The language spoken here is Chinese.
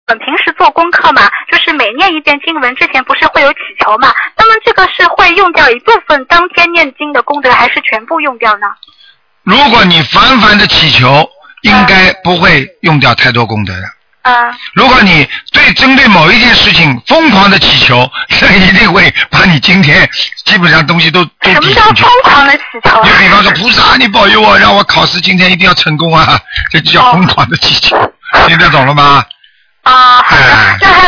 平时做功课嘛，就是每念一遍经文之前不是会有祈求嘛？那么这个是会用掉一部分当天念经的功德，还是全部用掉呢？ 如果你反反的祈求，应该不会用掉太多功德的。如果你针对某一件事情疯狂的祈求，这一定会把你今天基本上东西都抵进去。 什么叫疯狂的祈求？ 就比方说，菩萨你保佑我，让我考试今天一定要成功啊，这就叫疯狂的祈求。听得懂了吗？ 好的。那还